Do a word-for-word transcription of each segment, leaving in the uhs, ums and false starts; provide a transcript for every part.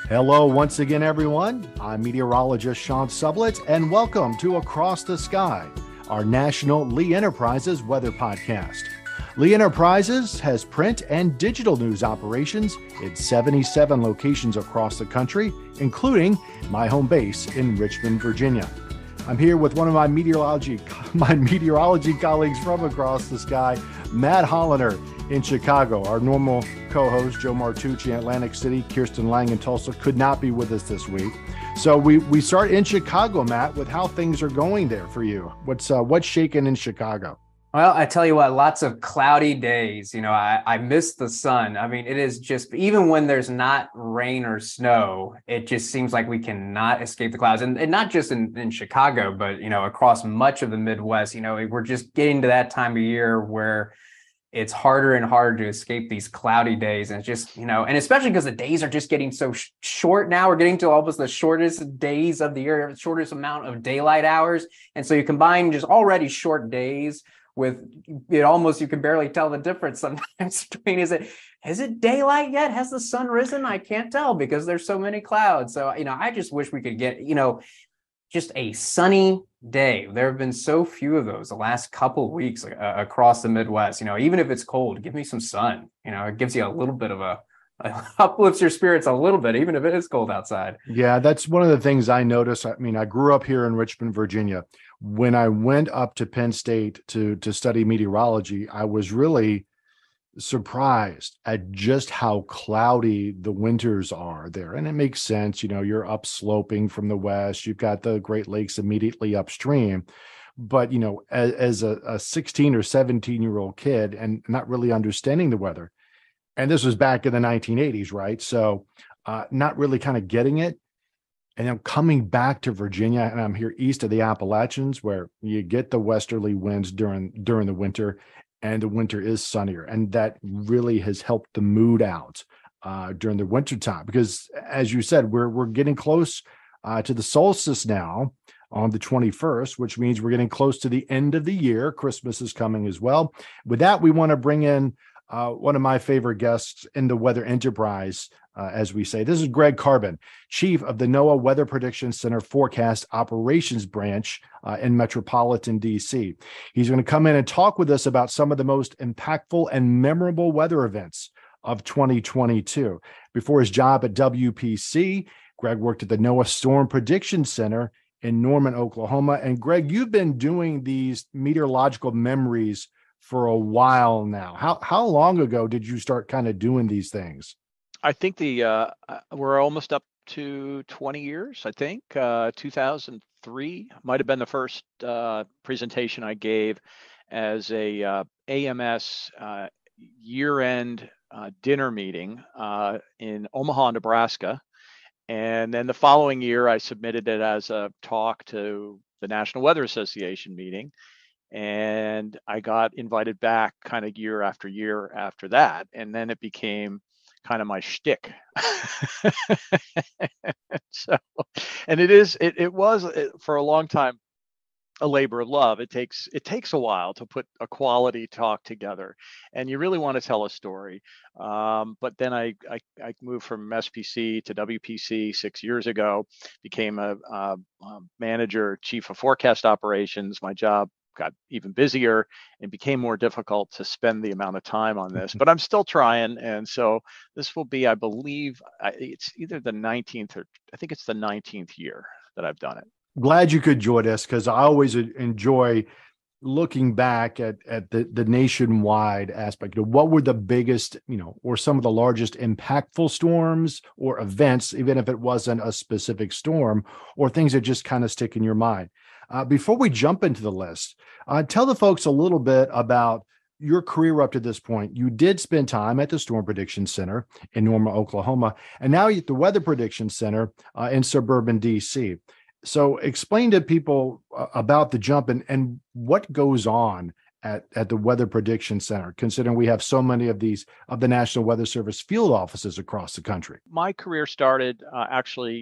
Hello once again, everyone. I'm meteorologist Sean Sublett, and welcome to Across the Sky, our national Lee Enterprises weather podcast. Lee Enterprises has print and digital news operations in seventy-seven locations across the country, including my home base in Richmond, Virginia. I'm here with one of my meteorology my meteorology colleagues from Across the Sky, Matt Holliner in Chicago. Our normal co-host, Joe Martucci in Atlantic City, Kirsten Lang in Tulsa, could not be with us this week. So we we start in Chicago, Matt, with how things are going there for you. What's uh, what's shaking in Chicago? Well, I tell you what, lots of cloudy days. You know, I, I miss the sun. I mean, it is just, even when there's not rain or snow, it just seems like we cannot escape the clouds. And, and not just in, in Chicago, but, you know, across much of the Midwest. You know, we're just getting to that time of year where it's harder and harder to escape these cloudy days. And it's just, you know, and especially because the days are just getting so sh- short now. We're getting to almost the shortest days of the year, shortest amount of daylight hours. And so you combine just already short days with it, almost you can barely tell the difference sometimes between is it is it daylight yet? Has the sun risen? I can't tell because there's so many clouds. So, you know, I just wish we could get, you know, just a sunny day. There have been so few of those the last couple of weeks uh, across the Midwest. You know, even if it's cold, give me some sun. You know, it gives you a little bit of a, a uplifts your spirits a little bit, even if it is cold outside. Yeah, that's one of the things I noticed. I mean, I grew up here in Richmond, Virginia. When I went up to Penn State to to study meteorology, I was really surprised at just how cloudy the winters are there. And it makes sense. You know, you're upsloping from the west. You've got the Great Lakes immediately upstream. But, you know, as, as a, a sixteen or seventeen year old kid and not really understanding the weather, and this was back in the nineteen eighties, right? So uh, not really kind of getting it. And I'm coming back to Virginia, and I'm here east of the Appalachians, where you get the westerly winds during during the winter, and the winter is sunnier, and that really has helped the mood out uh, during the winter time. Because, as you said, we're we're getting close uh, to the solstice now on the twenty-first, which means we're getting close to the end of the year. Christmas is coming as well. With that, we want to bring in uh, one of my favorite guests in the Weather Enterprise. Uh, as we say, this is Greg Carbon, chief of the NOAA Weather Prediction Center Forecast Operations Branch uh, in Metropolitan D C. He's going to come in and talk with us about some of the most impactful and memorable weather events of twenty twenty-two. Before his job at W P C, Greg worked at the NOAA Storm Prediction Center in Norman, Oklahoma. And Greg, you've been doing these meteorological memories for a while now. How how long ago did you start kind of doing these things? I think the uh, we're almost up to twenty years. I think uh, two thousand three might have been the first uh, presentation I gave as a uh, A M S uh, year-end uh, dinner meeting uh, in Omaha, Nebraska. And then the following year, I submitted it as a talk to the National Weather Association meeting. And I got invited back kind of year after year after that. And then it became kind of my shtick. So, and it is, it, it was it, for a long time, a labor of love. It takes, it takes a while to put a quality talk together, and you really want to tell a story. Um, but then I, I, I moved from S P C to W P C six years ago, became a, a, a manager, chief of forecast operations. My job got even busier and became more difficult to spend the amount of time on this, but I'm still trying. And so this will be, I believe, it's either the nineteenth or I think it's the nineteenth year that I've done it. Glad you could join us, because I always enjoy looking back at, at the, the nationwide aspect. You know, what were the biggest, you know, or some of the largest impactful storms or events, even if it wasn't a specific storm, or things that just kind of stick in your mind. Uh, before we jump into the list, uh, tell the folks a little bit about your career up to this point. You did spend time at the Storm Prediction Center in Norman, Oklahoma, and now you're at the Weather Prediction Center uh, in suburban D C. So explain to people uh, about the jump and, and what goes on at, at the Weather Prediction Center, considering we have so many of these of the National Weather Service field offices across the country. My career started uh, actually be,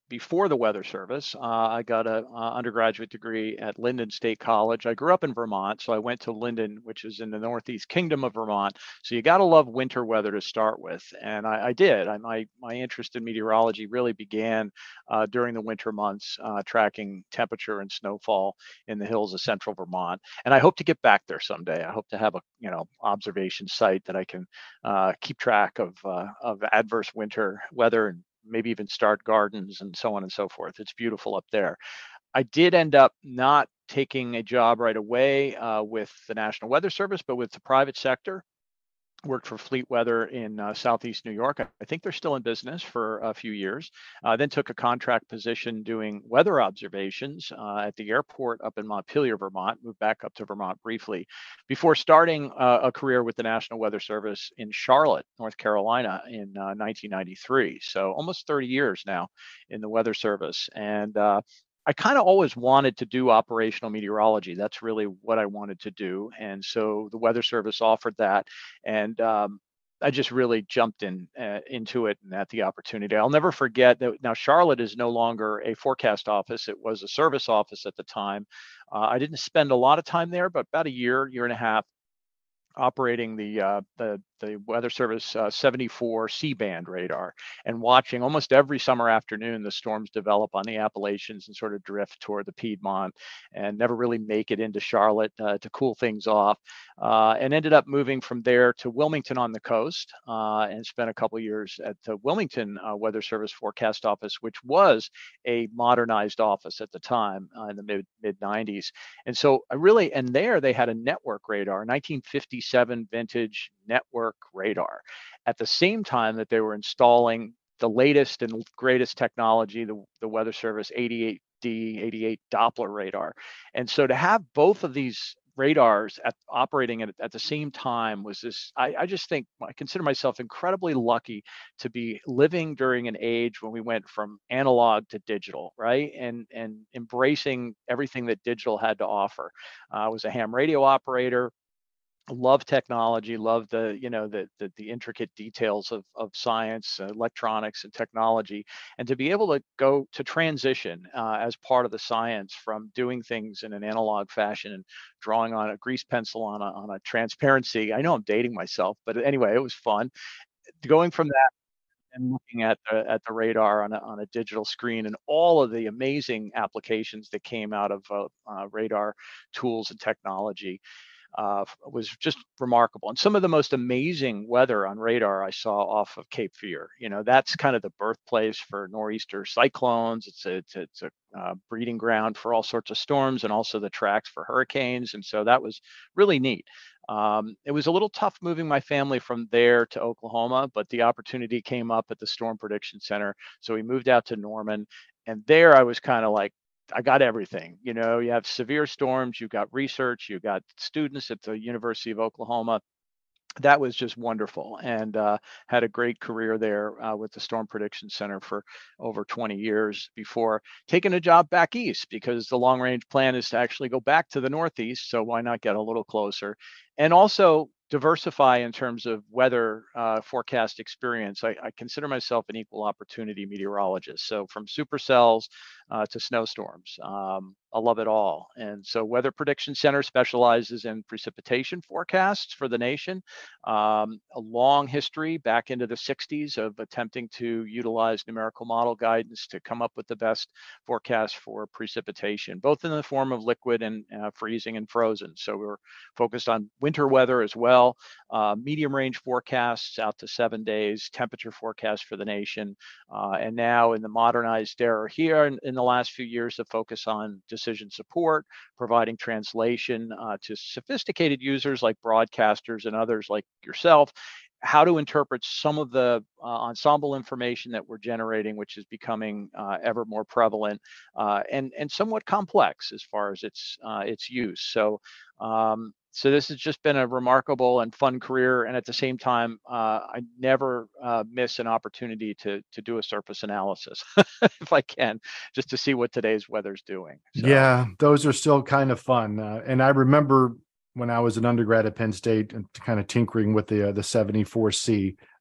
before the Weather Service. Uh, I got a uh, undergraduate degree at Lyndon State College. I grew up in Vermont, so I went to Lyndon, which is in the Northeast Kingdom of Vermont. So you got to love winter weather to start with, and I, I did. I, my my interest in meteorology really began uh, during the winter months, uh, tracking temperature and snowfall in the hills of central Vermont. And I hope to get back there someday. I hope to have a you know observation site that I can uh, keep track of uh, of adverse winter weather, and maybe even start gardens and so on and so forth. It's beautiful up there. I did end up not taking a job right away uh, with the National Weather Service, but with the private sector. Worked for Fleet Weather in uh, Southeast New York. I think they're still in business for a few years. Uh, then took a contract position doing weather observations uh, at the airport up in Montpelier, Vermont. Moved back up to Vermont briefly before starting uh, a career with the National Weather Service in Charlotte, North Carolina in uh, nineteen ninety-three. So almost thirty years now in the Weather Service. And uh, I kind of always wanted to do operational meteorology. That's really what I wanted to do. And so the Weather Service offered that. And um, I just really jumped in uh, into it and at the opportunity. I'll never forget that now Charlotte is no longer a forecast office. It was a service office at the time. Uh, I didn't spend a lot of time there, but about a year, year and a half, operating the uh, the the Weather Service uh, seventy-four C-band radar and watching almost every summer afternoon the storms develop on the Appalachians and sort of drift toward the Piedmont and never really make it into Charlotte uh, to cool things off, uh, and ended up moving from there to Wilmington on the coast uh, and spent a couple years at the Wilmington uh, Weather Service Forecast Office, which was a modernized office at the time uh, in the mid mid nineties. And so I really, and there they had a network radar, nineteen fifty-seven vintage network radar, at the same time that they were installing the latest and greatest technology, the, the Weather Service eighty-eight D, eighty-eight Doppler radar. And so to have both of these radars at, operating at, at the same time was this, I, I just think, I consider myself incredibly lucky to be living during an age when we went from analog to digital, right? And, and embracing everything that digital had to offer. Uh, I was a ham radio operator. Love technology, love the you know the the, the intricate details of of science, uh, electronics, and technology, and to be able to go to transition uh, as part of the science from doing things in an analog fashion and drawing on a grease pencil on a on a transparency. I know I'm dating myself, but anyway, it was fun going from that and looking at the at the radar on a on a digital screen and all of the amazing applications that came out of uh, uh, radar tools and technology. Uh, was just remarkable. And some of the most amazing weather on radar I saw off of Cape Fear. You know, that's kind of the birthplace for nor'easter cyclones. It's a, it's a, it's a uh, breeding ground for all sorts of storms and also the tracks for hurricanes. And so that was really neat. Um, it was a little tough moving my family from there to Oklahoma, but the opportunity came up at the Storm Prediction Center. So we moved out to Norman. And there I was kind of like, I got everything. You know, you have severe storms, you've got research, you've got students at the University of Oklahoma. That was just wonderful, and uh, had a great career there uh, with the Storm Prediction Center for over twenty years before taking a job back east, because the long range plan is to actually go back to the Northeast. So why not get a little closer? And also diversify in terms of weather uh, forecast experience. I, I consider myself an equal opportunity meteorologist. So from supercells uh, to snowstorms, um, I love it all. And so Weather Prediction Center specializes in precipitation forecasts for the nation. Um, a long history back into the sixties of attempting to utilize numerical model guidance to come up with the best forecast for precipitation, both in the form of liquid and uh, freezing and frozen. So we're focused on winter weather as well. Uh, medium range forecasts out to seven days, temperature forecasts for the nation, uh, and now in the modernized era here in, in the last few years, the focus on decision support, providing translation uh, to sophisticated users like broadcasters and others like yourself, how to interpret some of the uh, ensemble information that we're generating, which is becoming uh, ever more prevalent uh, and and somewhat complex as far as its uh, its use. So. Um, So this has just been a remarkable and fun career, and at the same time, uh, I never uh, miss an opportunity to to do a surface analysis if I can, just to see what today's weather's doing. So. Yeah, those are still kind of fun. Uh, and I remember when I was an undergrad at Penn State and kind of tinkering with the uh, the seventy-four C.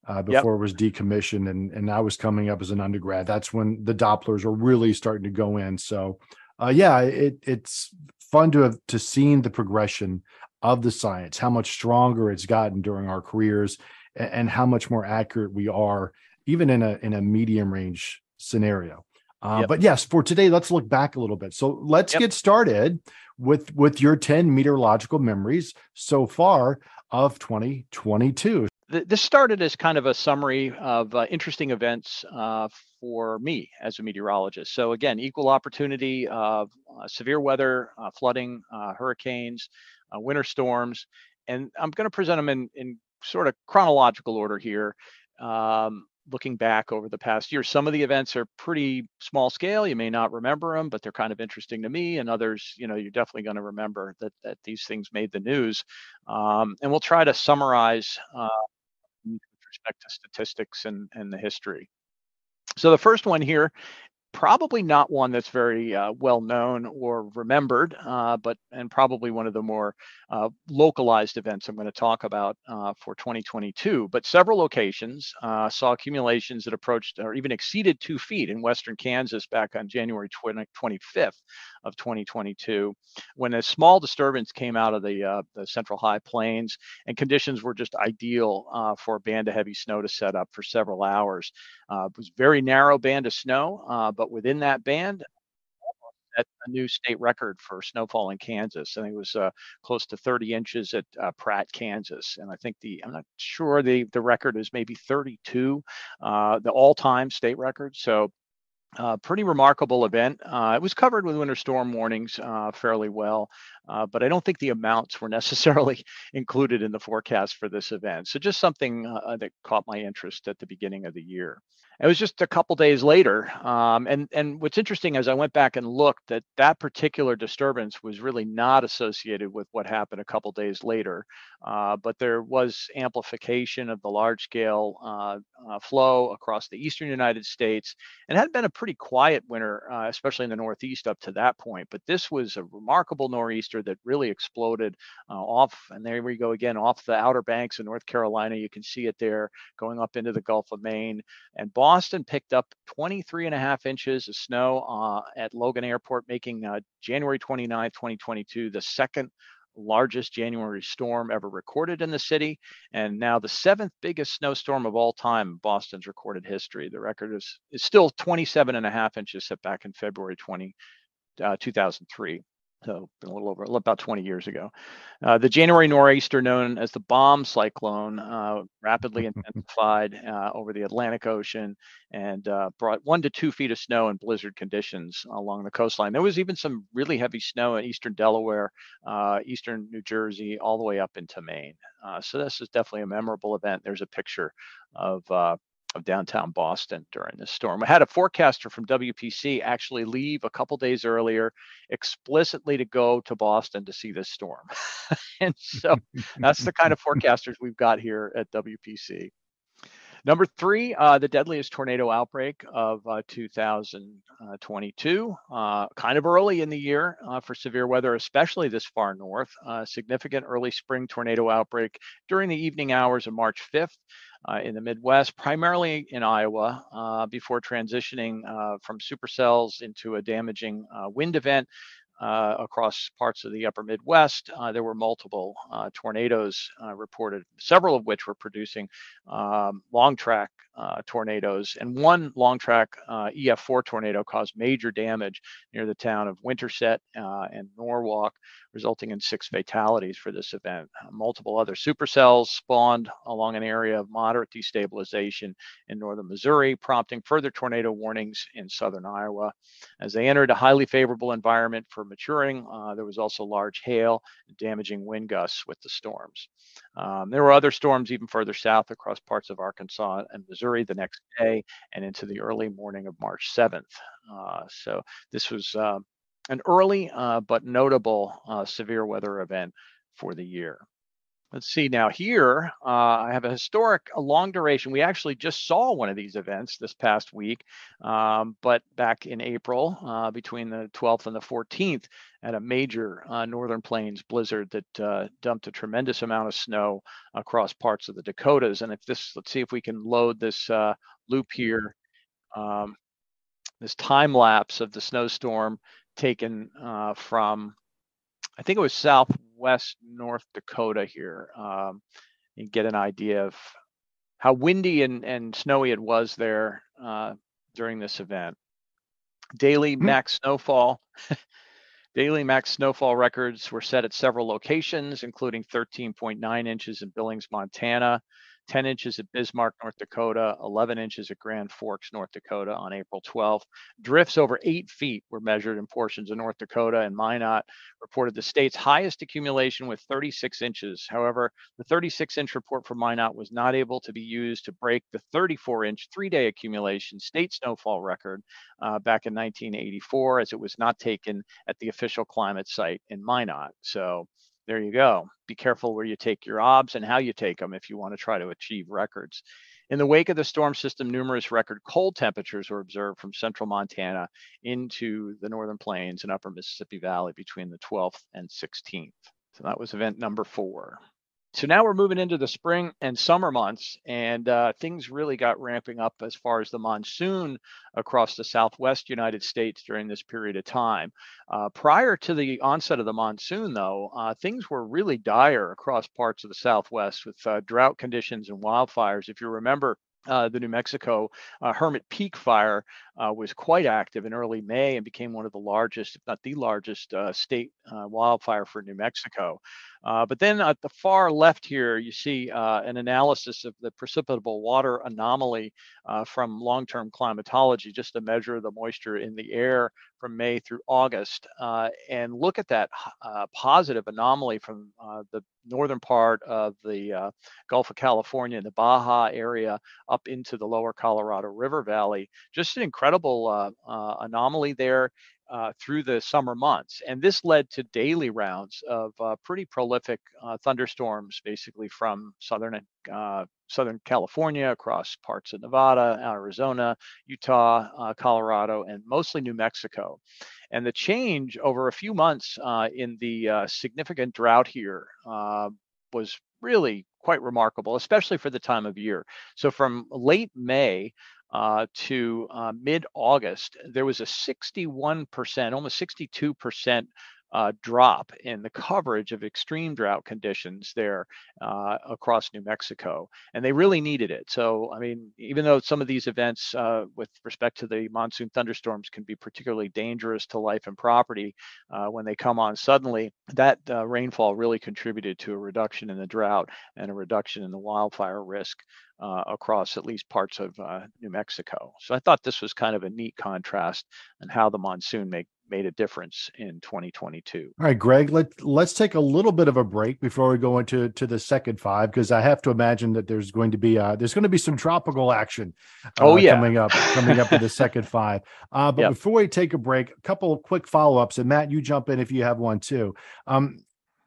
uh, Yep. before it was decommissioned, and and I was coming up as an undergrad. That's when the Dopplers were really starting to go in. So, uh, yeah, it it's fun to have to seen the progression of the science, how much stronger it's gotten during our careers, and, and how much more accurate we are, even in a in a medium range scenario. Uh, Yep. but yes, for today, let's look back a little bit. So let's Yep. get started with with your ten meteorological memories so far of twenty twenty-two. This started as kind of a summary of uh, interesting events uh, for me as a meteorologist. So again, equal opportunity of uh, severe weather, uh, flooding, uh, hurricanes, uh, winter storms, and I'm going to present them in, in sort of chronological order here. Um, looking back over the past year, some of the events are pretty small scale. You may not remember them, but they're kind of interesting to me. And others, you know, you're definitely going to remember that that these things made the news. Um, and we'll try to summarize uh, with respect to statistics and, and the history. So the first one here, probably not one that's very uh, well known or remembered, uh, but and probably one of the more uh, localized events I'm going to talk about uh, for twenty twenty-two. But several locations uh, saw accumulations that approached or even exceeded two feet in western Kansas back on January twenty-fifth of twenty twenty-two, when a small disturbance came out of the, uh, the Central High Plains, and conditions were just ideal uh, for a band of heavy snow to set up for several hours. Uh, it was a very narrow band of snow, uh, but within that band, at a new state record for snowfall in Kansas. I think it was uh, close to thirty inches at uh, Pratt, Kansas. And I think the, I'm not sure the, the record is maybe thirty-two, uh, the all time state record. So uh, pretty remarkable event. Uh, it was covered with winter storm warnings uh, fairly well, uh, but I don't think the amounts were necessarily included in the forecast for this event. So just something uh, that caught my interest at the beginning of the year. It was just a couple days later, um, and and what's interesting as I went back and looked, that that particular disturbance was really not associated with what happened a couple days later, uh, but there was amplification of the large-scale uh, uh, flow across the eastern United States, and it had been a pretty quiet winter, uh, especially in the Northeast up to that point. But this was a remarkable nor'easter that really exploded uh, off, and there we go again, off the Outer Banks of North Carolina. You can see it there going up into the Gulf of Maine. And Boston picked up twenty-three and a half inches of snow uh, at Logan Airport, making uh, January twenty-ninth, twenty twenty-two, the second largest January storm ever recorded in the city, and now the seventh biggest snowstorm of all time in Boston's recorded history. The record is, is still twenty-seven and a half inches set back in February twentieth, two thousand three. So a little over about twenty years ago. Uh, the January nor'easter, known as the bomb cyclone, uh, rapidly intensified uh, over the Atlantic Ocean and uh, brought one to two feet of snow and blizzard conditions along the coastline. There was even some really heavy snow in eastern Delaware, uh, eastern New Jersey, all the way up into Maine. Uh, so this is definitely a memorable event. There's a picture of uh, of downtown Boston during this storm. I had a forecaster from W P C actually leave a couple days earlier explicitly to go to Boston to see this storm. And so that's the kind of forecasters we've got here at W P C. Number three, uh, the deadliest tornado outbreak of uh, two thousand twenty-two, uh, kind of early in the year uh, for severe weather, especially this far north. Uh, significant early spring tornado outbreak during the evening hours of March fifth uh, in the Midwest, primarily in Iowa, uh, before transitioning uh, from supercells into a damaging uh, wind event. Uh, across parts of the upper Midwest. Uh, there were multiple uh, tornadoes uh, reported, several of which were producing um, long track uh, tornadoes. And one long track uh, E F four tornado caused major damage near the town of Winterset uh, and Norwalk, resulting in six fatalities for this event. Uh, multiple other supercells spawned along an area of moderate destabilization in northern Missouri, prompting further tornado warnings in southern Iowa. As they entered a highly favorable environment for maturing, uh, there was also large hail, damaging wind gusts with the storms. Um, there were other storms even further south across parts of Arkansas and Missouri the next day and into the early morning of March seventh. Uh, so this was uh, an early uh, but notable uh, severe weather event for the year. Let's see now here, uh, I have a historic, a long duration. We actually just saw one of these events this past week, um, but back in April, uh, between the twelfth and the fourteenth, at a major uh, Northern Plains blizzard that uh, dumped a tremendous amount of snow across parts of the Dakotas. And if this, let's see if we can load this uh, loop here, um, this time lapse of the snowstorm taken uh, from, I think it was southwest North Dakota here. Um, and get an idea of how windy and, and snowy it was there uh, during this event. Daily max snowfall. Daily max snowfall records were set at several locations, including thirteen point nine inches in Billings, Montana, ten inches at Bismarck, North Dakota, eleven inches at Grand Forks, North Dakota on April twelfth. Drifts over eight feet were measured in portions of North Dakota, and Minot reported the state's highest accumulation with thirty-six inches. However, the thirty-six inch report for Minot was not able to be used to break the thirty-four inch three-day accumulation state snowfall record uh, back in nineteen eighty-four, as it was not taken at the official climate site in Minot. So there you go. Be careful where you take your obs and how you take them if you want to try to achieve records. In the wake of the storm system, numerous record cold temperatures were observed from central Montana into the Northern Plains and upper Mississippi Valley between the twelfth and sixteenth. So that was event number four. So now we're moving into the spring and summer months, and uh, things really got ramping up as far as the monsoon across the Southwest United States during this period of time. Uh, prior to the onset of the monsoon, though, uh, things were really dire across parts of the Southwest with uh, drought conditions and wildfires. If you remember, Uh, the New Mexico uh, Hermit Peak fire uh, was quite active in early May and became one of the largest, if not the largest, uh, state uh, wildfire for New Mexico. Uh, but then at the far left here, you see uh, an analysis of the precipitable water anomaly uh, from long-term climatology, just to measure the moisture in the air from May through August. Uh, and look at that uh, positive anomaly from uh, the northern part of the uh, Gulf of California and the Baja area up into the lower Colorado River Valley. Just an incredible uh, uh, anomaly there uh, through the summer months. And this led to daily rounds of uh, pretty prolific uh, thunderstorms, basically from southern uh, Southern California across parts of Nevada, Arizona, Utah, uh, Colorado, and mostly New Mexico. And the change over a few months uh, in the uh, significant drought here uh, was really quite remarkable, especially for the time of year. So from late May uh, to uh, mid-August, there was a sixty-one percent, almost sixty-two percent Uh, drop in the coverage of extreme drought conditions there uh, across New Mexico. And they really needed it. So, I mean, even though some of these events uh, with respect to the monsoon thunderstorms can be particularly dangerous to life and property uh, when they come on suddenly, that uh, rainfall really contributed to a reduction in the drought and a reduction in the wildfire risk uh, across at least parts of uh, New Mexico. So I thought this was kind of a neat contrast in how the monsoon make made a difference in twenty twenty-two. All right, Greg, let, let's take a little bit of a break before we go into to the second five, because I have to imagine that there's going to be uh, there's going to be some tropical action uh, oh, yeah. coming up coming up in the second five. Uh, but yep. Before we take a break, a couple of quick follow-ups, and Matt, you jump in if you have one too. Um,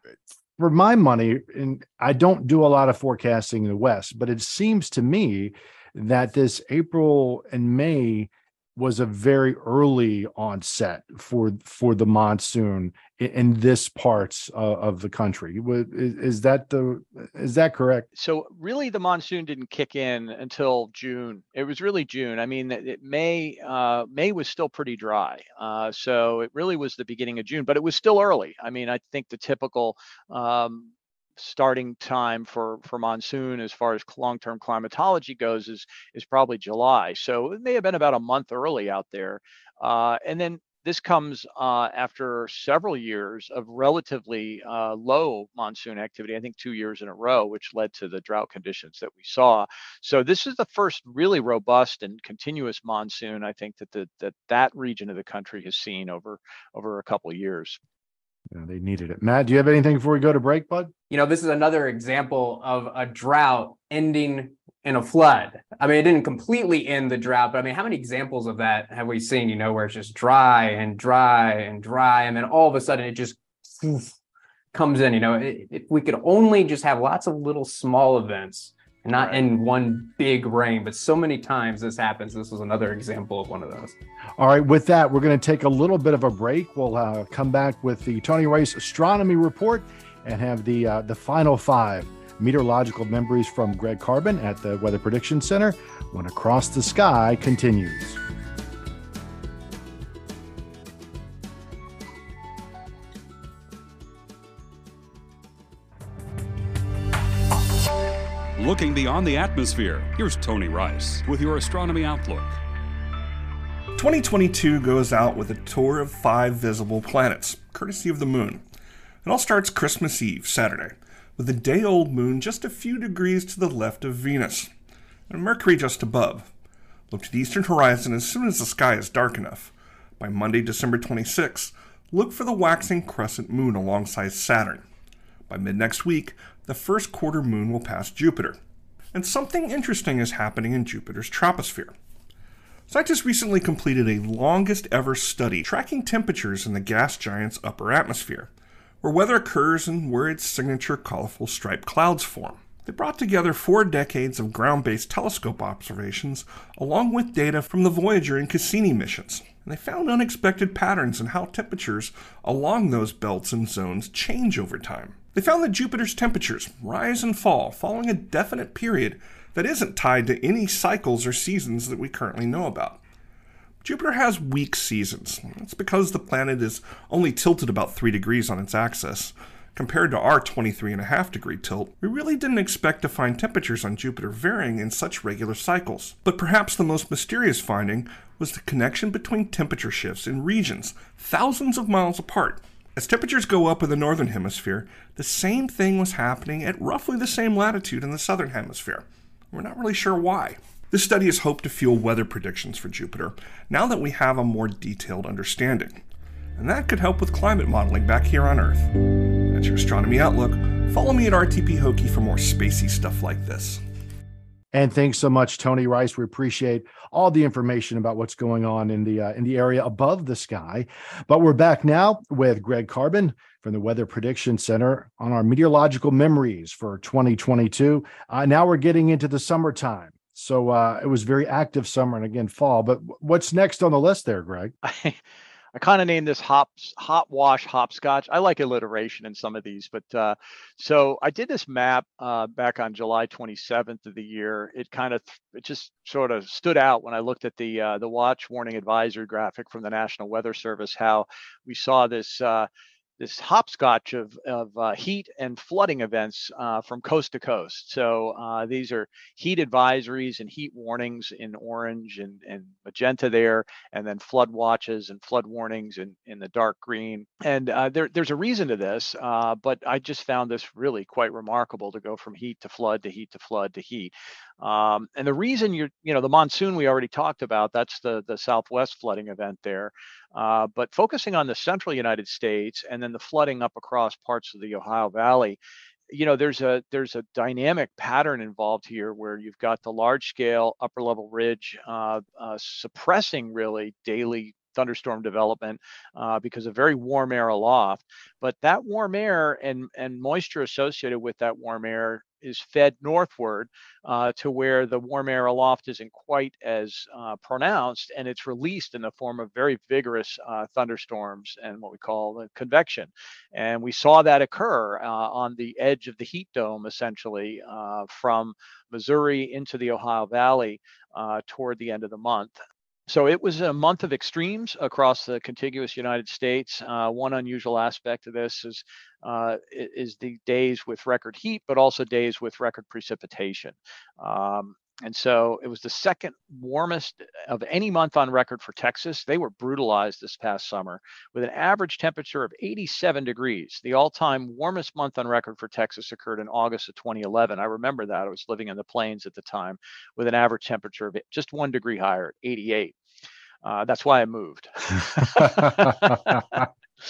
for my money, and I don't do a lot of forecasting in the West, but it seems to me that this April and May was a very early onset for for the monsoon in, in this parts uh, of the country. Is, is that the is that correct? So really, the monsoon didn't kick in until June. It was really June. I mean, it, May uh, May was still pretty dry, uh, so it really was the beginning of June. But it was still early. I mean, I think the typical um, starting time for for monsoon as far as long-term climatology goes is is probably July. So it may have been about a month early out there. Uh, and then this comes uh, after several years of relatively uh, low monsoon activity, I think two years in a row, which led to the drought conditions that we saw. So this is the first really robust and continuous monsoon, I think, that the, that, that region of the country has seen over, over a couple of years. Yeah, they needed it. Matt, do you have anything before we go to break, bud? You know, this is another example of a drought ending in a flood. I mean, it didn't completely end the drought, but I mean, how many examples of that have we seen, you know, where it's just dry and dry and dry, and then all of a sudden it just, comes in. You know, if we could only just have lots of little small events, and not Right. in one big rain, but so many times this happens. This was another example of one of those. All right, with that, we're going to take a little bit of a break. We'll uh, come back with the Tony Rice Astronomy Report and have the uh, the final five meteorological memories from Greg Carbon at the Weather Prediction Center when Across the Sky continues. Looking beyond the atmosphere, here's Tony Rice with your Astronomy Outlook. twenty twenty-two goes out with a tour of five visible planets, courtesy of the moon. It all starts Christmas Eve, Saturday, with a day-old moon just a few degrees to the left of Venus, and Mercury just above. Look to the eastern horizon as soon as the sky is dark enough. By Monday, December twenty-sixth, look for the waxing crescent moon alongside Saturn. By mid-next week, the first quarter moon will pass Jupiter. And something interesting is happening in Jupiter's troposphere. Scientists recently completed a longest ever study tracking temperatures in the gas giant's upper atmosphere, where weather occurs and where its signature colorful striped clouds form. They brought together four decades of ground-based telescope observations along with data from the Voyager and Cassini missions, and they found unexpected patterns in how temperatures along those belts and zones change over time. They found that Jupiter's temperatures rise and fall following a definite period that isn't tied to any cycles or seasons that we currently know about. Jupiter has weak seasons. That's because the planet is only tilted about three degrees on its axis. Compared to our twenty-three and a half degree tilt, we really didn't expect to find temperatures on Jupiter varying in such regular cycles. But perhaps the most mysterious finding was the connection between temperature shifts in regions thousands of miles apart. As temperatures go up in the northern hemisphere, the same thing was happening at roughly the same latitude in the southern hemisphere. We're not really sure why. This study is hoped to fuel weather predictions for Jupiter, now that we have a more detailed understanding. And that could help with climate modeling back here on Earth. That's your Astronomy Outlook. Follow me at R T P Hokie for more spacey stuff like this. And thanks so much, Tony Rice. We appreciate all the information about what's going on in the uh, in the area above the sky. But we're back now with Greg Carbon from the Weather Prediction Center on our meteorological memories for twenty twenty-two. Uh, now we're getting into the summertime. So uh, it was very active summer and again fall. But what's next on the list there, Greg? I, I kind of named this hops, hot wash hopscotch. I like alliteration in some of these, but uh, so I did this map uh, back on July twenty-seventh of the year. It kind of, it just sort of stood out when I looked at the uh, the watch warning advisory graphic from the National Weather Service, how we saw this uh, this hopscotch of, of uh, heat and flooding events uh, from coast to coast. So uh, these are heat advisories and heat warnings in orange and, and magenta there, and then flood watches and flood warnings in, in the dark green. And uh, there, there's a reason to this, uh, but I just found this really quite remarkable to go from heat to flood to heat to flood to heat. Um, and the reason you're, you know, the monsoon we already talked about, that's the, the Southwest flooding event there. Uh, but focusing on the central United States and then the flooding up across parts of the Ohio Valley, you know, there's a there's a dynamic pattern involved here where you've got the large scale upper level ridge uh, uh, suppressing really daily thunderstorm development uh, because of very warm air aloft. But that warm air and, and moisture associated with that warm air is fed northward uh, to where the warm air aloft isn't quite as uh, pronounced, and it's released in the form of very vigorous uh, thunderstorms and what we call the convection. And we saw that occur uh, on the edge of the heat dome, essentially uh, from Missouri into the Ohio Valley uh, toward the end of the month. So it was a month of extremes across the contiguous United States. Uh, one unusual aspect of this is uh, is the days with record heat, but also days with record precipitation. Um, and so it was the second warmest of any month on record for Texas. They were brutalized this past summer with an average temperature of eighty-seven degrees. The all-time warmest month on record for Texas occurred in August of twenty eleven. I remember that. I was living in the plains at the time with an average temperature of just one degree higher, eighty-eight. Uh, that's why I moved.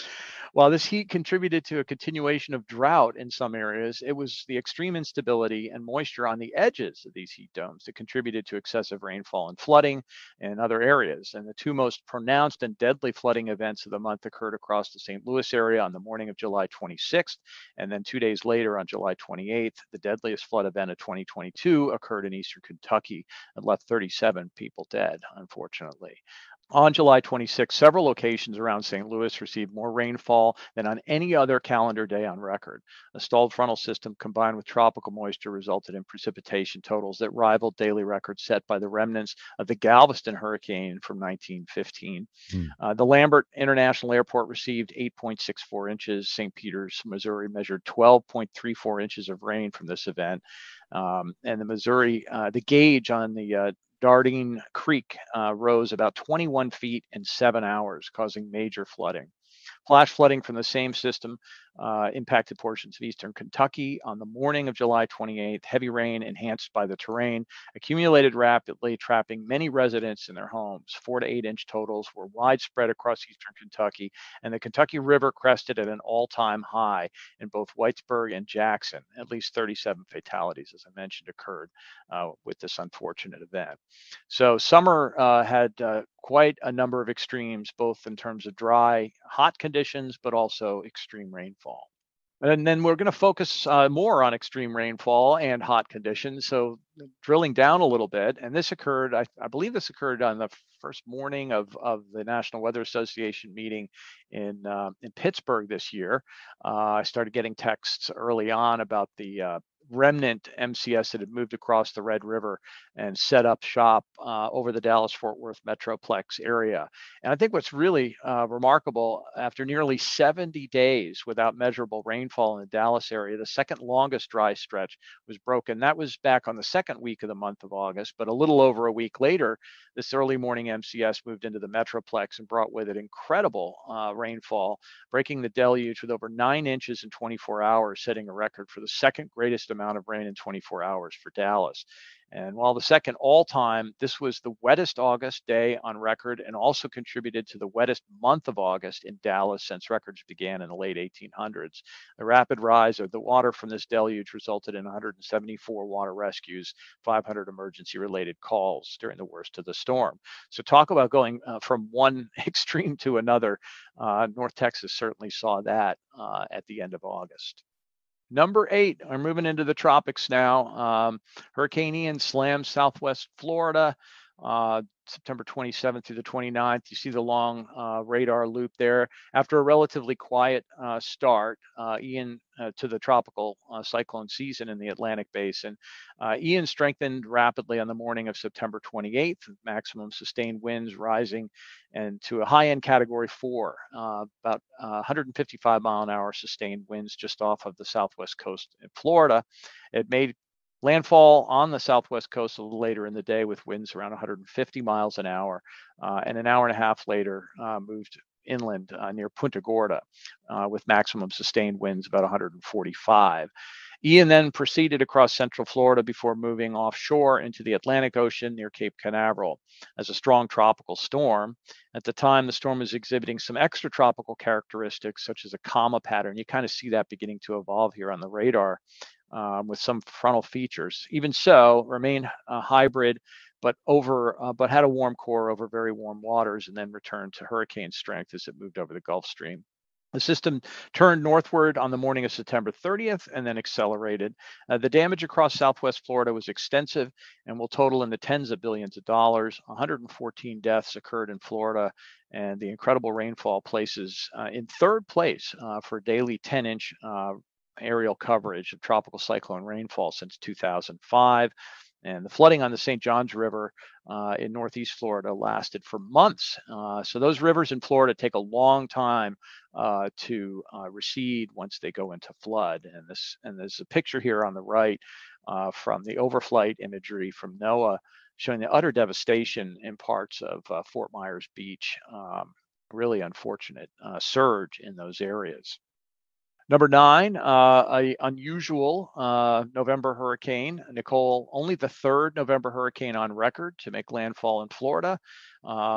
While this heat contributed to a continuation of drought in some areas, it was the extreme instability and moisture on the edges of these heat domes that contributed to excessive rainfall and flooding in other areas. And the two most pronounced and deadly flooding events of the month occurred across the Saint Louis area on the morning of July twenty-sixth, and then two days later on July twenty-eighth, the deadliest flood event of twenty twenty-two occurred in eastern Kentucky and left thirty-seven people dead, unfortunately. On July twenty-sixth, several locations around Saint Louis received more rainfall than on any other calendar day on record. A stalled frontal system combined with tropical moisture resulted in precipitation totals that rivaled daily records set by the remnants of the Galveston hurricane from nineteen fifteen. Hmm. Uh, the Lambert International Airport received eight point six four inches. Saint Peters, Missouri measured twelve point three four inches of rain from this event. Um, and the Missouri, uh, the gauge on the uh, Dardine Creek uh, rose about twenty-one feet in seven hours, causing major flooding. Flash flooding from the same system uh, impacted portions of eastern Kentucky on the morning of July twenty-eighth. Heavy rain enhanced by the terrain accumulated rapidly, trapping many residents in their homes. Four to eight inch totals were widespread across eastern Kentucky, and the Kentucky River crested at an all-time high in both Whitesburg and Jackson. At least thirty-seven fatalities, as I mentioned, occurred uh, with this unfortunate event. So summer uh, had uh, quite a number of extremes, both in terms of dry, hot conditions, but also extreme rainfall. And then we're going to focus uh, more on extreme rainfall and hot conditions. So drilling down a little bit, and this occurred, I, I believe this occurred on the first morning of, of the National Weather Association meeting in uh, in Pittsburgh this year. Uh, I started getting texts early on about the uh, remnant M C S that had moved across the Red River and set up shop uh, over the Dallas-Fort Worth Metroplex area. And I think what's really uh, remarkable, after nearly seventy days without measurable rainfall in the Dallas area, the second longest dry stretch was broken. That was back on the second week of the month of August, but a little over a week later, this early morning M C S moved into the Metroplex and brought with it incredible uh, rainfall, breaking the deluge with over nine inches in twenty-four hours, setting a record for the second greatest amount of rain in twenty-four hours for Dallas. And while the second all-time, this was the wettest August day on record and also contributed to the wettest month of August in Dallas since records began in the late eighteen hundreds. The rapid rise of the water from this deluge resulted in one hundred seventy-four water rescues, five hundred emergency-related calls during the worst of the storm. So talk about going uh, from one extreme to another. Uh, North Texas certainly saw that uh, at the end of August. Number eight, we're moving into the tropics now. Um, Hurricane Ian slammed southwest Florida, uh, September twenty-seventh through the twenty-ninth. You see the long uh, radar loop there. After a relatively quiet uh, start, uh, Ian uh, to the tropical uh, cyclone season in the Atlantic Basin, uh, Ian strengthened rapidly on the morning of September twenty-eighth, maximum sustained winds rising and to a high-end category four, uh, about uh, one hundred fifty-five mile an hour sustained winds just off of the southwest coast in Florida. It made landfall on the southwest coast a little later in the day with winds around one hundred fifty miles an hour, uh, and an hour and a half later uh, moved inland uh, near Punta Gorda uh, with maximum sustained winds about one hundred forty-five. Ian then proceeded across central Florida before moving offshore into the Atlantic Ocean near Cape Canaveral as a strong tropical storm. At the time, the storm was exhibiting some extratropical characteristics, such as a comma pattern. You kind of see that beginning to evolve here on the radar um, with some frontal features. Even so, remained a hybrid, but over, uh, but had a warm core over very warm waters, and then returned to hurricane strength as it moved over the Gulf Stream. The system turned northward on the morning of September thirtieth and then accelerated. Uh, the damage across southwest Florida was extensive and will total in the tens of billions of dollars. one hundred fourteen deaths occurred in Florida, and the incredible rainfall places uh, in third place uh, for daily ten inch uh, aerial coverage of tropical cyclone rainfall since two thousand five. And the flooding on the Saint Johns River uh, in northeast Florida lasted for months. Uh, so those rivers in Florida take a long time uh, to uh, recede once they go into flood. And this, and there's a picture here on the right uh, from the overflight imagery from NOAA showing the utter devastation in parts of uh, Fort Myers Beach. Um, really unfortunate uh, surge in those areas. Number nine, uh, a unusual uh, November hurricane. Nicole, only the third November hurricane on record to make landfall in Florida. Um,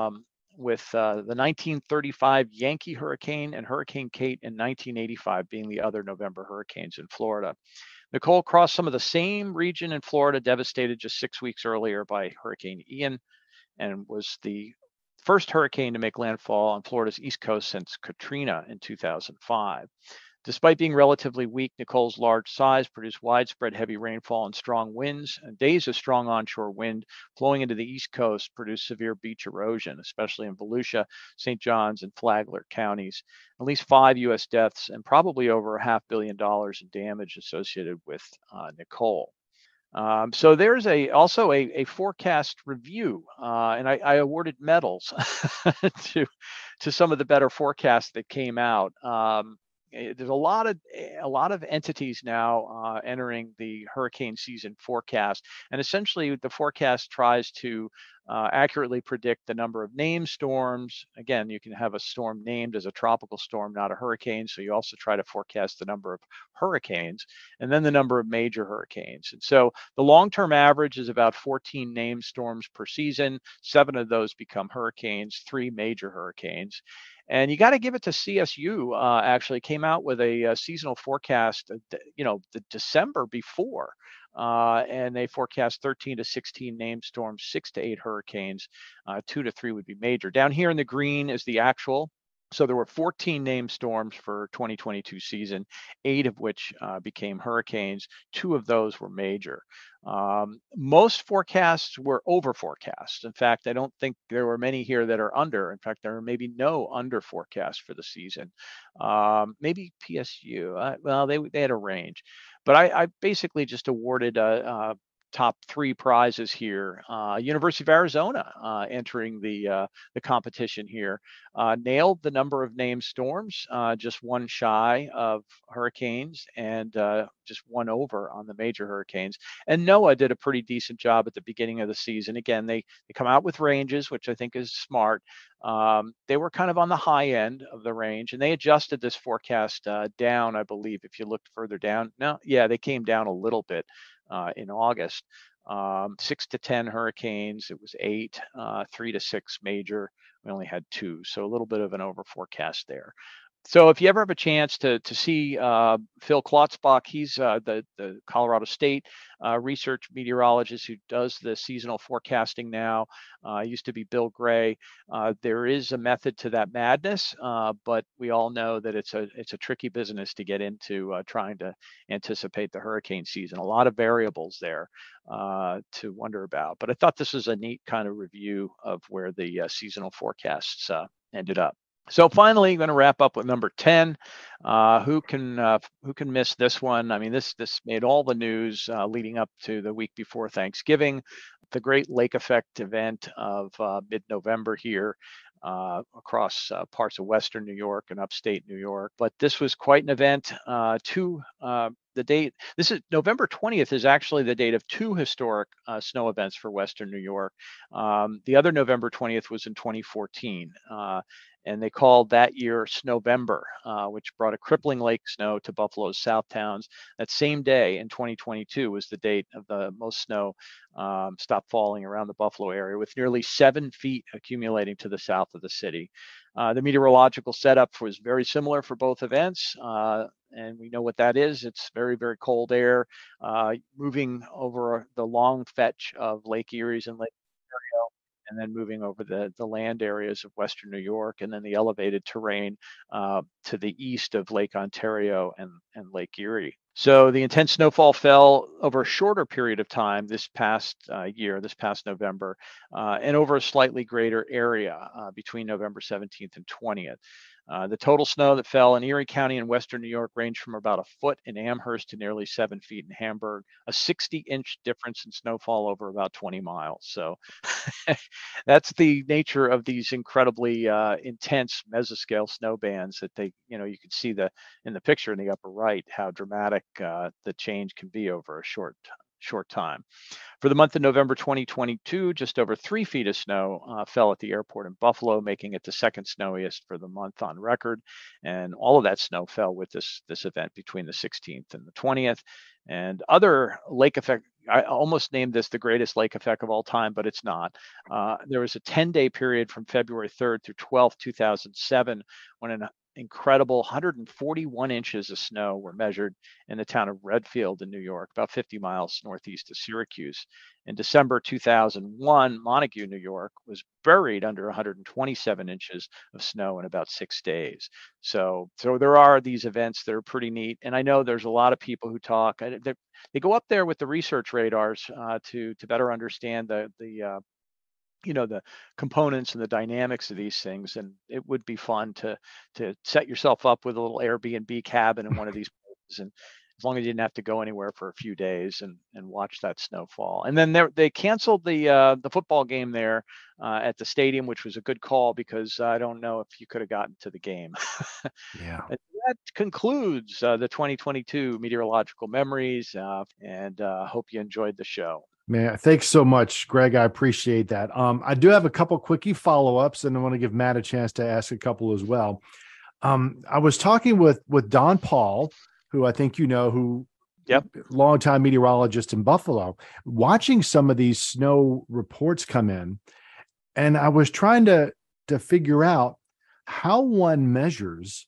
with uh, the nineteen thirty-five Yankee hurricane and Hurricane Kate in nineteen eighty-five being the other November hurricanes in Florida. Nicole crossed some of the same region in Florida, devastated just six weeks earlier by Hurricane Ian, and was the first hurricane to make landfall on Florida's East Coast since Katrina in two thousand five. Despite being relatively weak, Nicole's large size produced widespread heavy rainfall and strong winds, and days of strong onshore wind flowing into the East Coast produced severe beach erosion, especially in Volusia, Saint Johns, and Flagler counties. At least five U S deaths and probably over a half billion dollars in damage associated with uh, Nicole. Um, so there's a also a, a forecast review, uh, and I, I awarded medals to to some of the better forecasts that came out. Um, there's a lot of a lot of entities now uh, entering the hurricane season forecast, and essentially the forecast tries to uh, accurately predict the number of named storms. Again, you can have a storm named as a tropical storm, not a hurricane. So you also try to forecast the number of hurricanes and then the number of major hurricanes. And so the long-term average is about fourteen named storms per season. Seven of those become hurricanes, three major hurricanes. And you got to give it to C S U. Uh, actually, came out with a, a seasonal forecast, uh, you know, the December before, uh, and they forecast thirteen to sixteen named storms, six to eight hurricanes, uh, two to three would be major. Down here in the green is the actual. So there were fourteen named storms for twenty twenty-two season, eight of which uh, became hurricanes. Two of those were major. Um, most forecasts were over forecasts. In fact, I don't think there were many here that are under. In fact, there are maybe no under forecasts for the season. Um, maybe P S U. Uh, well, they they had a range, but I, I basically just awarded a, a top three prizes here. Uh, University of Arizona uh, entering the uh, the competition here, uh, nailed the number of named storms, uh, just one shy of hurricanes and uh, just one over on the major hurricanes. And NOAA did a pretty decent job at the beginning of the season. Again, they they come out with ranges, which I think is smart. Um, they were kind of on the high end of the range, and they adjusted this forecast uh, down, I believe. If you looked further down, no, yeah, they came down a little bit. Uh, in August, um, six to ten hurricanes. It was eight, uh, three to six major. We only had two, so a little bit of an over forecast there. So if you ever have a chance to to see uh, Phil Klotzbach, he's uh, the the Colorado State uh, research meteorologist who does the seasonal forecasting now. Uh, used to be Bill Gray. Uh, there is a method to that madness, uh, but we all know that it's a it's a tricky business to get into uh, trying to anticipate the hurricane season. A lot of variables there uh, to wonder about. But I thought this was a neat kind of review of where the uh, seasonal forecasts uh, ended up. So finally, I'm going to wrap up with number ten. Uh, who can uh, who can miss this one? I mean, this this made all the news uh, leading up to the week before Thanksgiving, the Great Lake Effect event of uh, mid-November here. Uh, across uh, parts of Western New York and upstate New York. But this was quite an event. Uh, two, uh, the date, this is November twentieth is actually the date of two historic uh, snow events for Western New York. Um, the other November twentieth was in twenty fourteen. Uh, and they called that year Snowvember, uh, which brought a crippling lake snow to Buffalo's south towns. That same day in twenty twenty-two was the date of the most snow um, stopped falling around the Buffalo area, with nearly seven feet accumulating to the south of the city. Uh, the meteorological setup was very similar for both events. Uh, and we know what that is. It's very, very cold air uh, moving over the long fetch of Lake Erie's and Lake Ontario, and then moving over the, the land areas of Western New York, and then the elevated terrain uh, to the east of Lake Ontario and, and Lake Erie. So the intense snowfall fell over a shorter period of time this past uh, year, this past November, uh, and over a slightly greater area uh, between November seventeenth and twentieth. Uh, the total snow that fell in Erie County in Western New York ranged from about a foot in Amherst to nearly seven feet in Hamburg, a sixty inch difference in snowfall over about twenty miles. So that's the nature of these incredibly uh, intense mesoscale snow bands that they, you know, you can see the in the picture in the upper right how dramatic uh, the change can be over a short short time. For the month of November twenty twenty-two, just over three feet of snow uh, fell at the airport in Buffalo, making it the second snowiest for the month on record. And all of that snow fell with this, this event between the sixteenth and the twentieth. And other lake effect, I almost named this the greatest lake effect of all time, but it's not. Uh, there was a ten-day period from February third through twelfth, two thousand seven, when an incredible one hundred forty-one inches of snow were measured in the town of Redfield in New York, about fifty miles northeast of Syracuse. In December two thousand one, Montague, New York, was buried under one hundred twenty-seven inches of snow in about six days. So, so there are these events that are pretty neat. And I know there's a lot of people who talk. They go up there with the research radars uh, to to better understand the the uh, you know, the components and the dynamics of these things. And it would be fun to to set yourself up with a little Airbnb cabin in one of these places, and as long as you didn't have to go anywhere for a few days and and watch that snowfall. And then they canceled the uh, the football game there uh, at the stadium, which was a good call, because I don't know if you could have gotten to the game. Yeah. And that concludes uh, the twenty twenty-two meteorological memories, uh, and uh, hope you enjoyed the show. Man, thanks so much, Greg. I appreciate that. Um, I do have a couple quickie follow-ups, and I want to give Matt a chance to ask a couple as well. Um, I was talking with with Don Paul, who I think you know, who Yep. longtime meteorologist in Buffalo, watching some of these snow reports come in, and I was trying to to figure out how one measures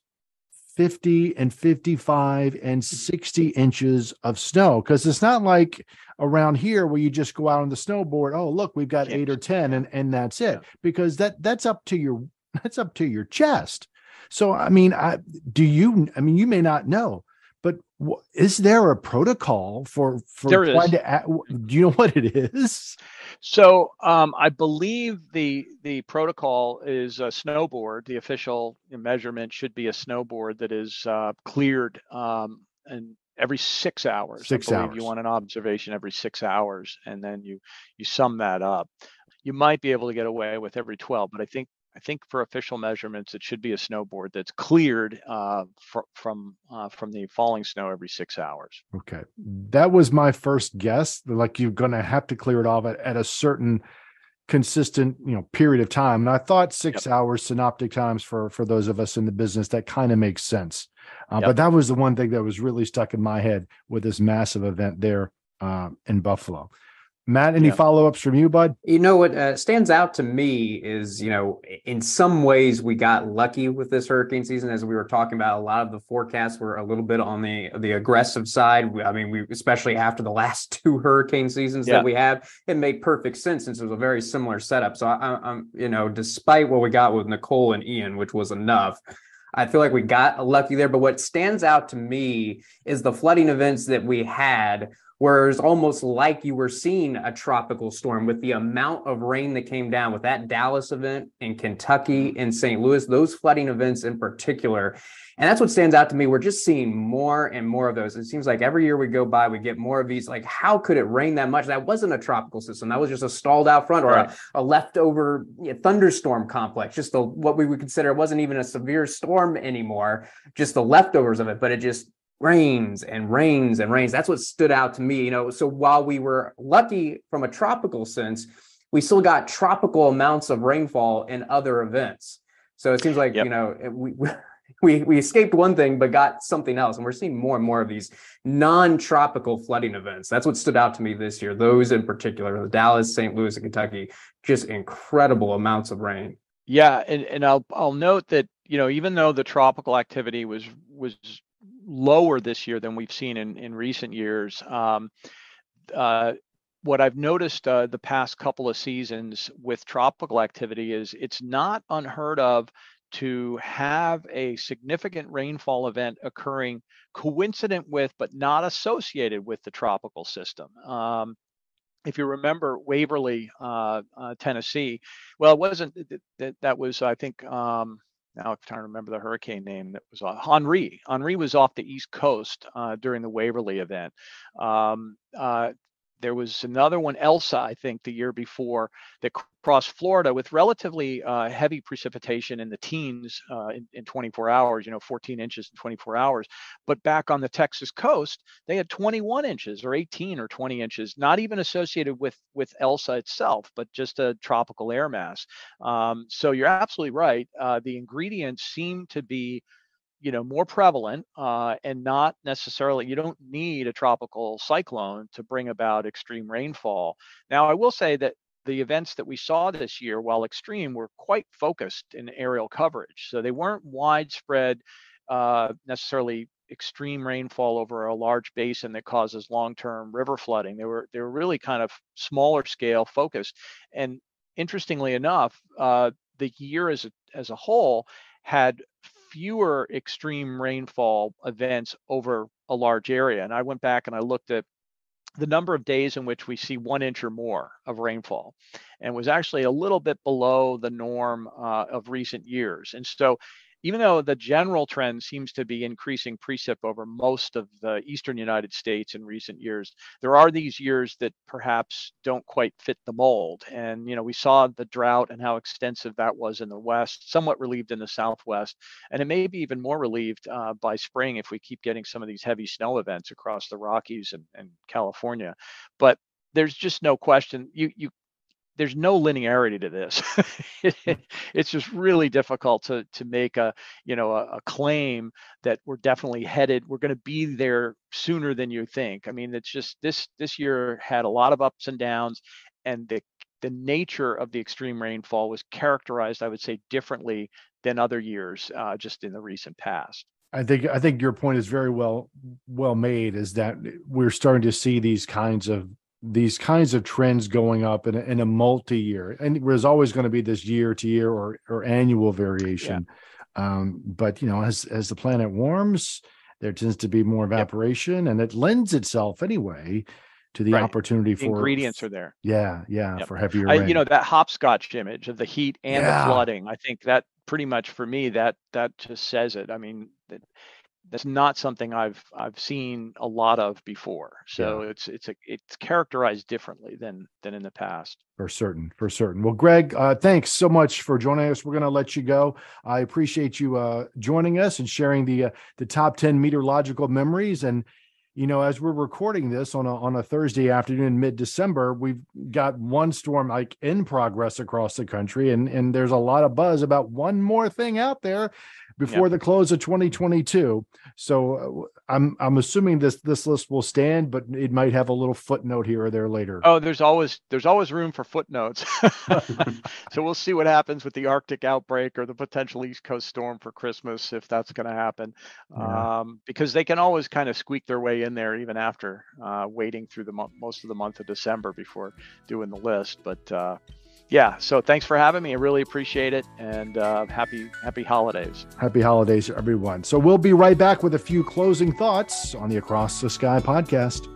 fifty and fifty-five and sixty inches of snow, because it's not like around here where you just go out on the snowboard. Oh, look, we've got eight or ten, and and that's it, because that that's up to your that's up to your chest. So I mean, I do you I mean you may not know, but w- is there a protocol for for There trying is. to act, do you know what it is? So um, I believe the the protocol is a snowboard. The official measurement should be a snowboard that is uh, cleared um, and every six hours. Six I believe hours. you want an observation every six hours, and then you you sum that up. You might be able to get away with every twelve, but I think I think for official measurements, it should be a snowboard that's cleared uh, fr- from uh, from the falling snow every six hours. Okay. That was my first guess. Like, you're going to have to clear it off at, at a certain consistent, you know, period of time. And I thought six Yep. hours synoptic times for, for those of us in the business, that kind of makes sense. Uh, Yep. But that was the one thing that was really stuck in my head with this massive event there uh, in Buffalo. Matt, any Yeah. follow-ups from you, bud? You know, what uh, stands out to me is, you know, in some ways we got lucky with this hurricane season. As we were talking about, a lot of the forecasts were a little bit on the the aggressive side. We- I mean, we especially after the last two hurricane seasons Yeah. that we had, it made perfect sense since it was a very similar setup. So I, I- I'm, you know, despite what we got with Nicole and Ian, which was enough, I feel like we got lucky there. But what stands out to me is the flooding events that we had, where it's almost like you were seeing a tropical storm with the amount of rain that came down with that Dallas event in Kentucky and Saint Louis, those flooding events in particular. And that's what stands out to me. We're just seeing more and more of those. It seems like every year we go by, we get more of these. Like, how could it rain that much? That wasn't a tropical system. That was just a stalled out front, or Right. a, a leftover you know, thunderstorm complex, just a, what we would consider, it wasn't even a severe storm anymore, just the leftovers of it. But it just rains and rains and rains. That's what stood out to me. You know, so while we were lucky from a tropical sense, we still got tropical amounts of rainfall in other events. So it seems like, Yep. you know, it, we, we, we escaped one thing, but got something else. And we're seeing more and more of these non-tropical flooding events. That's what stood out to me this year. Those in particular, the Dallas, Saint Louis, and Kentucky, just incredible amounts of rain. Yeah, and, and I'll I'll note that, you know, even though the tropical activity was was lower this year than we've seen in, in recent years, um, uh, what I've noticed uh, the past couple of seasons with tropical activity is it's not unheard of to have a significant rainfall event occurring coincident with, but not associated with, the tropical system. Um, if you remember Waverly, uh, uh, Tennessee, well, it wasn't that, that was, I think, um, now I'm trying to remember the hurricane name that was uh, Henri. Henri was off the East Coast uh, during the Waverly event. Um, uh, there was another one, Elsa, I think, the year before, that crossed Florida with relatively uh, heavy precipitation in the teens uh, in, in twenty-four hours, you know, fourteen inches in twenty-four hours. But back on the Texas coast, they had twenty-one inches or eighteen or twenty inches, not even associated with, with Elsa itself, but just a tropical air mass. Um, so you're absolutely right. Uh, the ingredients seem to be you know, more prevalent uh, and not necessarily, you don't need a tropical cyclone to bring about extreme rainfall. Now, I will say that the events that we saw this year, while extreme, were quite focused in aerial coverage. So they weren't widespread, uh, necessarily extreme rainfall over a large basin that causes long-term river flooding. They were, they were really kind of smaller scale focused. And interestingly enough, uh, the year as a, as a whole had fewer extreme rainfall events over a large area. And I went back and I looked at the number of days in which we see one inch or more of rainfall, and was actually a little bit below the norm uh, of recent years. And so even though the general trend seems to be increasing precip over most of the eastern United States in recent years, there are these years that perhaps don't quite fit the mold. And, you know, we saw the drought and how extensive that was in the West, somewhat relieved in the Southwest. And it may be even more relieved uh, by spring if we keep getting some of these heavy snow events across the Rockies and, and California. But there's just no question. You, you, There's no linearity to this. It's just really difficult to to make a you know a, a claim that we're definitely headed. We're going to be there sooner than you think. I mean, it's just this this year had a lot of ups and downs, and the the nature of the extreme rainfall was characterized, I would say, differently than other years, uh, just in the recent past. I think I think your point is very well well made. Is that we're starting to see these kinds of these kinds of trends going up in a, in a multi-year, and there's always going to be this year to year or, or annual variation. Yeah. Um, but, you know, as, as the planet warms, there tends to be more evaporation, yep. and it lends itself anyway to the right. opportunity for ingredients are there. Yeah. Yeah. Yep. For heavier I, rain. You know, that hopscotch image of the heat and yeah. the flooding, I think that pretty much for me, that, that just says it. I mean, that, that's not something I've I've seen a lot of before. So yeah. it's it's a, it's characterized differently than than in the past. For certain, for certain. Well, Greg, uh, thanks so much for joining us. We're going to let you go. I appreciate you uh, joining us and sharing the uh, the top ten meteorological memories. And you know, as we're recording this on a on a Thursday afternoon, mid-December, we've got one storm like in progress across the country, and and there's a lot of buzz about one more thing out there before yep. the close of twenty twenty-two. So uh, I'm I'm assuming this this list will stand, but it might have a little footnote here or there later. Oh, there's always there's always room for footnotes. So we'll see what happens with the Arctic outbreak or the potential East Coast storm for Christmas, if that's going to happen, yeah. um, because they can always kind of squeak their way in there even after uh, waiting through the mo- most of the month of December before doing the list. But uh, yeah, so thanks for having me. I really appreciate it, and uh, happy happy holidays. Happy holidays, everyone. So we'll be right back with a few closing thoughts on the Across the Sky podcast.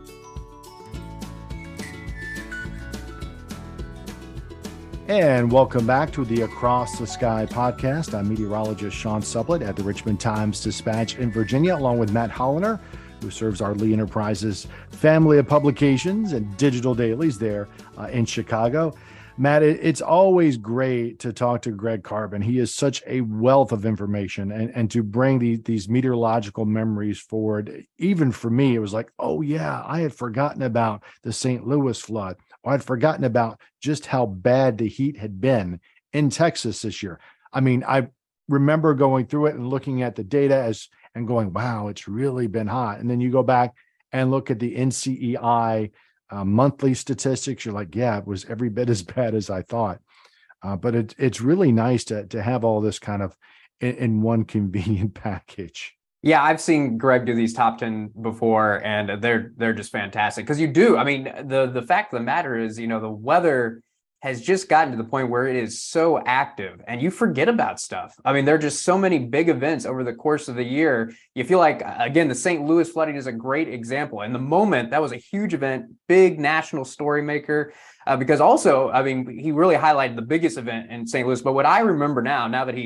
And welcome back to the Across the Sky podcast. I'm meteorologist Sean Sublett at the Richmond Times-Dispatch in Virginia, along with Matt Holliner, who serves our Lee Enterprises family of publications and digital dailies there uh, in Chicago. Matt, it, it's always great to talk to Greg Carbon. He is such a wealth of information, and, and to bring the, these meteorological memories forward. Even for me, it was like, oh yeah, I had forgotten about the Saint Louis flood. Or I'd forgotten about just how bad the heat had been in Texas this year. I mean, I remember going through it and looking at the data as and going, wow, it's really been hot. And then you go back and look at the N C E I uh, monthly statistics. You're like, yeah, it was every bit as bad as I thought. Uh, but it, it's really nice to to have all this kind of in, in one convenient package. Yeah, I've seen Greg do these top ten before, and they're they're just fantastic. Because you do, I mean, the the fact of the matter is, you know, the weather has just gotten to the point where it is so active, and you forget about stuff. I mean, there are just so many big events over the course of the year. You feel like, again, the Saint Louis flooding is a great example. In the moment, that was a huge event, big national story maker. Uh, because also, I mean, he really highlighted the biggest event in Saint Louis. But what I remember now, now that he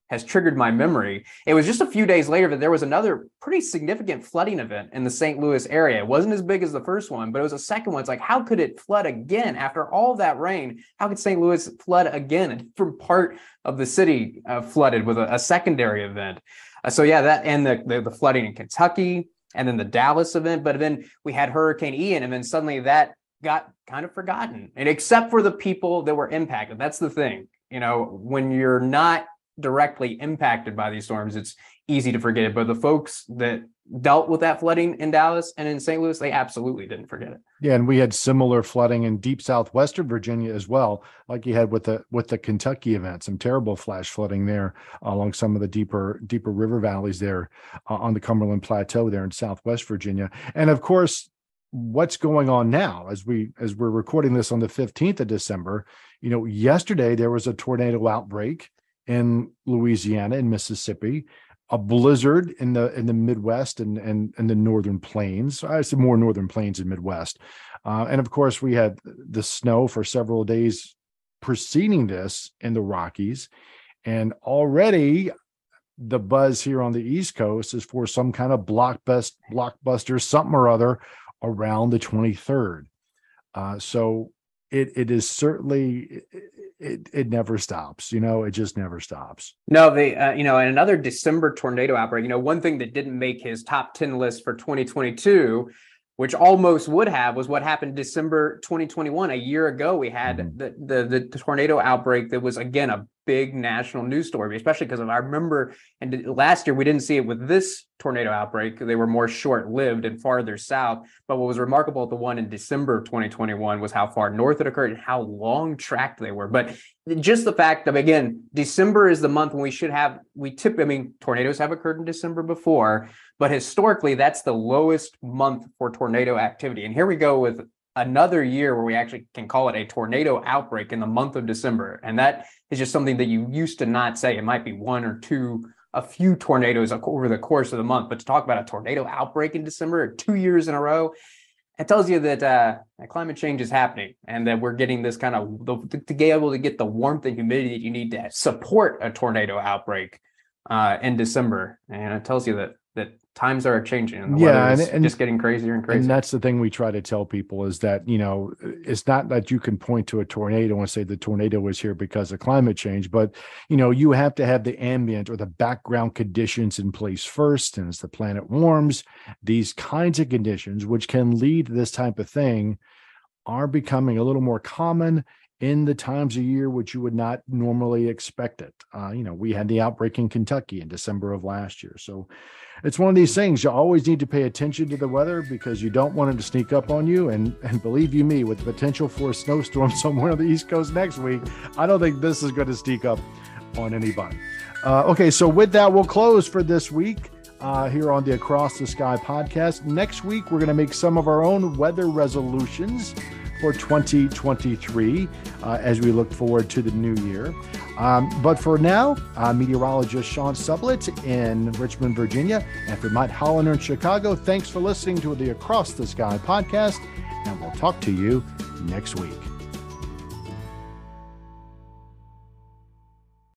has triggered my memory. It was just a few days later that there was another pretty significant flooding event in the Saint Louis area. It wasn't as big as the first one, but it was a second one. It's like, how could it flood again after all that rain? How could Saint Louis flood again? A different part of the city uh, flooded with a, a secondary event. Uh, so yeah, that and the, the the flooding in Kentucky, and then the Dallas event. But then we had Hurricane Ian, and then suddenly that got kind of forgotten. And except for the people that were impacted, that's the thing. You know, when you're not directly impacted by these storms, it's easy to forget it. But the folks that dealt with that flooding in Dallas and in Saint Louis, they absolutely didn't forget it. Yeah, and we had similar flooding in deep southwestern Virginia as well, like you had with the with the Kentucky event. Some terrible flash flooding there along some of the deeper deeper river valleys there uh, on the Cumberland Plateau there in southwest Virginia. And of course, what's going on now as we as we're recording this on the fifteenth of December? You know, yesterday there was a tornado outbreak in Louisiana and Mississippi, a blizzard in the in the Midwest and and, and the northern plains. I say more northern plains and Midwest. Uh, and of course, we had the snow for several days preceding this in the Rockies. And already the buzz here on the East Coast is for some kind of blockbuster, blockbuster something or other around the twenty-third. Uh, so it it is certainly... It, It it never stops, you know, it just never stops. No, they, uh, you know, and another December tornado outbreak, you know, one thing that didn't make his top ten list for twenty twenty-two, which almost would have, was what happened December twenty twenty-one. A year ago, we had mm-hmm. the, the, the tornado outbreak that was, again, a big national news story, especially because of, I remember, and last year we didn't see it with this tornado outbreak. They were more short-lived and farther south. But what was remarkable at the one in December of twenty twenty-one was how far north it occurred and how long tracked they were. But just the fact of, again, December is the month when we should have, we tip, I mean, tornadoes have occurred in December before, but historically that's the lowest month for tornado activity. And here we go with another year where we actually can call it a tornado outbreak in the month of December. And that is just something that you used to not say. It might be one or two, a few tornadoes over the course of the month, but to talk about a tornado outbreak in December two years in a row, it tells you that, uh, that climate change is happening and that we're getting this kind of, the, to be able to get the warmth and humidity that you need to support a tornado outbreak uh, in December. And it tells you that that times are changing and the yeah, weather is and, and, just getting crazier and crazier. And that's the thing we try to tell people is that, you know, it's not that you can point to a tornado and say the tornado was here because of climate change, but, you know, you have to have the ambient or the background conditions in place first. And as the planet warms, these kinds of conditions, which can lead to this type of thing, are becoming a little more common in the times of year which you would not normally expect it. Uh, you know, we had the outbreak in Kentucky in December of last year. So it's one of these things you always need to pay attention to the weather because you don't want it to sneak up on you. And, and believe you me, with the potential for a snowstorm somewhere on the East Coast next week, I don't think this is going to sneak up on anybody. Uh, okay, so with that, we'll close for this week uh, here on the Across the Sky podcast. Next week, we're going to make some of our own weather resolutions for twenty twenty-three uh, as we look forward to the new year. Um, but for now, uh, meteorologist Sean Sublett in Richmond, Virginia, and for Matt Hollander in Chicago, thanks for listening to the Across the Sky podcast, and we'll talk to you next week.